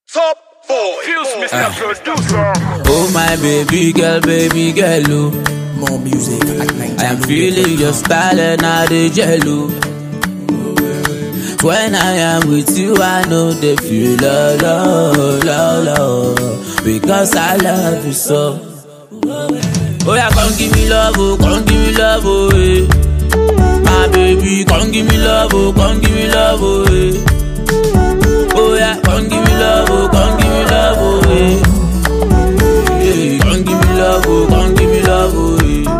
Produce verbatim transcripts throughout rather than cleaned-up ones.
Top boy, Fuse Mister Uh. Producer. Oh my baby girl, baby girl, oh. More music at night. I am feeling your style and I dey jello. When I am with you, I know they feel love, love, love, love, because I love you so. Oh yeah, come give me love, oh, come give me love, oh, eh. My baby, come give me love, oh, come give me love, oh, eh. Oh yeah, come give me love, oh, come give me love, oh, eh. Yeah, come give me love, oh, come give me love, oh,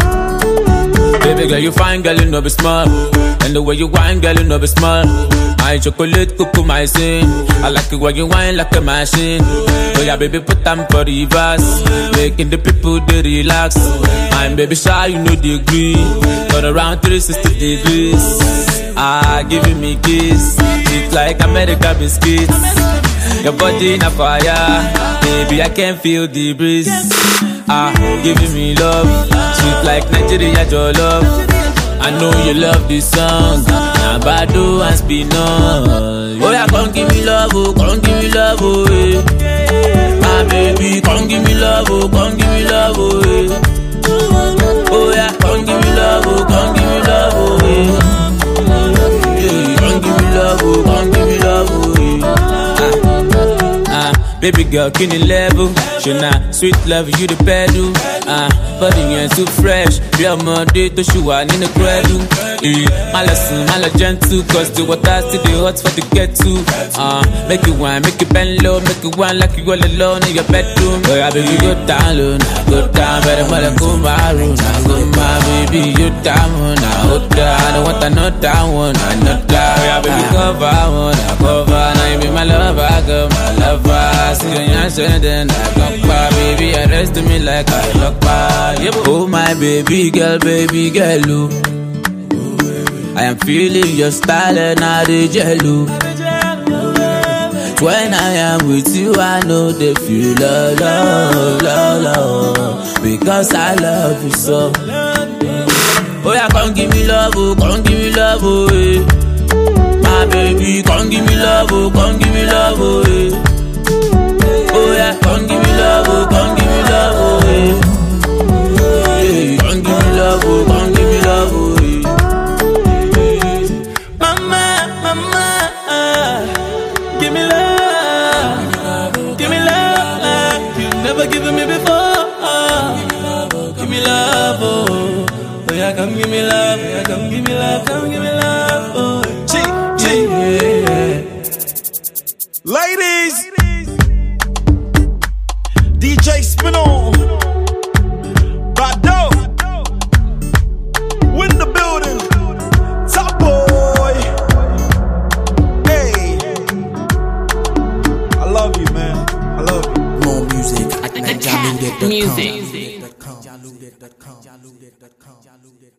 eh. Baby girl, you fine, girl, you know be smart. And the way you whine, girl, you know be smart. My chocolate, cuckoo, my sin. I like it when you whine like a machine. Oh yeah, baby, put them for the verse, making the people they relax. I'm baby shy, you know the degree. Turn around three sixty degrees. Ah, giving me kiss. It's like America biscuits. Your body in a fire. Baby, I can feel the breeze. Ah, giving me love. Sweet like Nigeria, your love. I know you love this song. Now Bado and Spino. Oh yeah, come give me love, oh, come give me love, oh, eh. My baby, come give me love, oh, come give me love, oh, eh. Oh yeah, come give me love, oh, come give me love, oh, eh. Yeah, come give me love, oh, come give me love, oh, eh. Ah, ah, baby girl, can you level? Shona, sweet love, you the pedal. Ah, body ain't too fresh. Be a Monday to show one in the cradle. Eh, my lesson, my gentle, cause the water still the hot for the get to. Ah, make it one, make it bend low, make it one like you all alone in your bedroom. Oh yeah, baby, go down low, now go down, better mother go my room, now go my baby, you down, now hold down. I don't want another one, another. Oh yeah, baby, cover one, I cover. Now you be my lover, girl, my lover. See you answer, then I come by, baby, arrest me like I lock by. Yeah, oh my baby girl, baby girl, oh. I am feeling your style and I dey jello. When I am with you, I know they feel love, love, love, love, because I love you so. Oh yeah, come give me love, oh, come give me love, oh, eh. My baby, come give me love, oh, come give me love, oh, eh. Oh yeah, come give me love, oh, come give me love, oh, eh. Yeah, come give me love, oh, come give me love, oh, eh. Give me love, give me love, you never given me before. Give me love, oh, oh yeah, come give me love, yeah, come give me love, come give me love, oh, G, G, yeah. Ladies, D J Spino, Bado, win the building, top boy. Hey, I love you, man. I love you. More music at night. Music. Music.